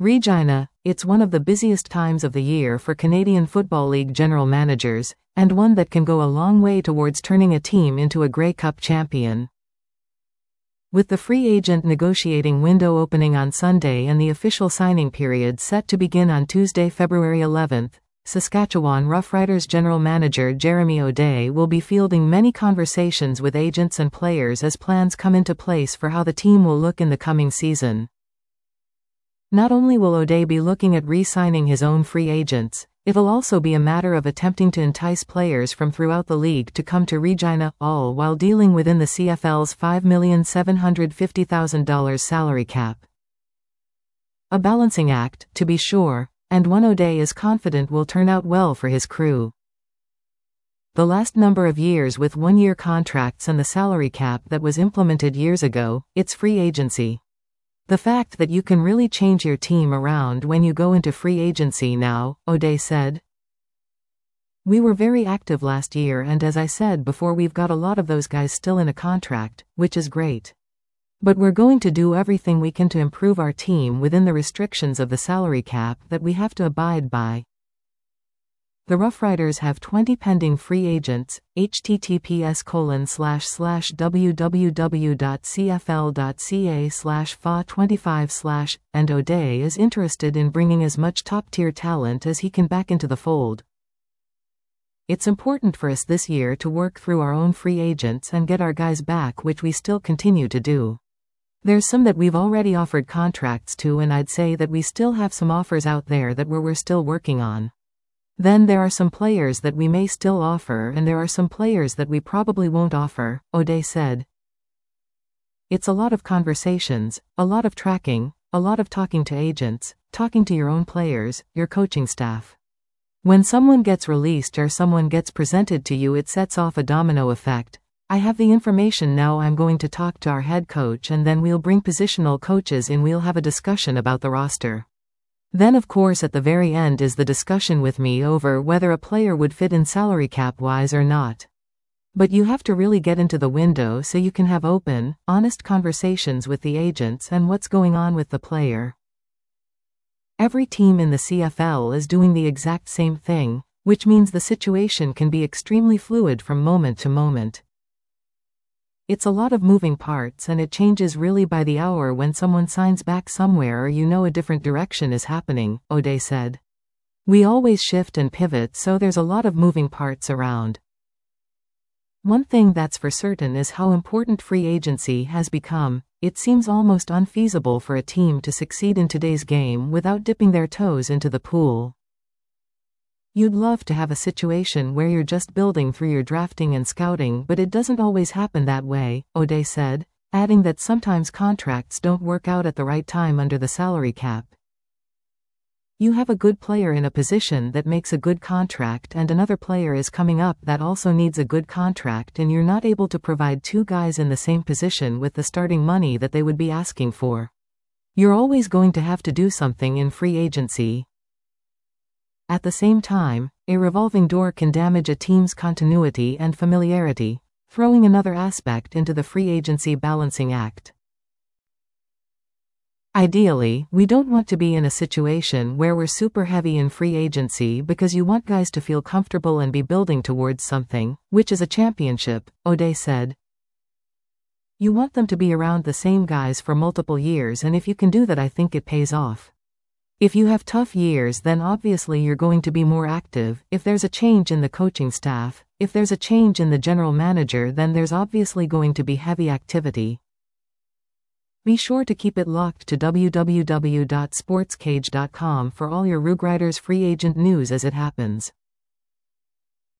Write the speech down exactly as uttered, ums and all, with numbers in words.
Regina, it's one of the busiest times of the year for Canadian Football League general managers, and one that can go a long way towards turning a team into a Grey Cup champion. With the free agent negotiating window opening on Sunday and the official signing period set to begin on Tuesday, February eleventh, Saskatchewan Roughriders general manager Jeremy O'Day will be fielding many conversations with agents and players as plans come into place for how the team will look in the coming season. Not only will O'Day be looking at re-signing his own free agents, it'll also be a matter of attempting to entice players from throughout the league to come to Regina, all while dealing within the C F L's five million seven hundred fifty thousand dollars salary cap. A balancing act, to be sure, and one O'Day is confident will turn out well for his crew. The last number of years with one-year contracts and the salary cap that was implemented years ago, it's free agency. The fact that you can really change your team around when you go into free agency now, O'Day said. We were very active last year, and as I said before, we've got a lot of those guys still in a contract, which is great. But we're going to do everything we can to improve our team within the restrictions of the salary cap that we have to abide by. The Roughriders have twenty pending free agents, https colon slash slash www.cfl.ca slash fa twenty-five slash, and O'Day is interested in bringing as much top-tier talent as he can back into the fold. It's important for us this year to work through our own free agents and get our guys back, which we still continue to do. There's some that we've already offered contracts to, and I'd say that we still have some offers out there that we're, we're still working on. Then there are some players that we may still offer, and there are some players that we probably won't offer, O'Day said. It's a lot of conversations, a lot of tracking, a lot of talking to agents, talking to your own players, your coaching staff. When someone gets released or someone gets presented to you, it sets off a domino effect. I have the information now, I'm going to talk to our head coach, and then we'll bring positional coaches in, we'll have a discussion about the roster. Then of course at the very end is the discussion with me over whether a player would fit in salary cap wise or not. But you have to really get into the window so you can have open, honest conversations with the agents and what's going on with the player. Every team in the C F L is doing the exact same thing, which means the situation can be extremely fluid from moment to moment. It's a lot of moving parts, and it changes really by the hour when someone signs back somewhere or you know a different direction is happening, O'Day said. We always shift and pivot, so there's a lot of moving parts around. One thing that's for certain is how important free agency has become. It seems almost unfeasible for a team to succeed in today's game without dipping their toes into the pool. You'd love to have a situation where you're just building through your drafting and scouting, but it doesn't always happen that way, O'Day said, adding that sometimes contracts don't work out at the right time under the salary cap. You have a good player in a position that makes a good contract, and another player is coming up that also needs a good contract, and you're not able to provide two guys in the same position with the starting money that they would be asking for. You're always going to have to do something in free agency. At the same time, a revolving door can damage a team's continuity and familiarity, throwing another aspect into the free agency balancing act. Ideally, we don't want to be in a situation where we're super heavy in free agency, because you want guys to feel comfortable and be building towards something, which is a championship, O'Day said. You want them to be around the same guys for multiple years, and if you can do that, I think it pays off. If you have tough years, then obviously you're going to be more active. If there's a change in the coaching staff, if there's a change in the general manager, then there's obviously going to be heavy activity. Be sure to keep it locked to w w w dot sports cage dot com for all your Roughriders free agent news as it happens.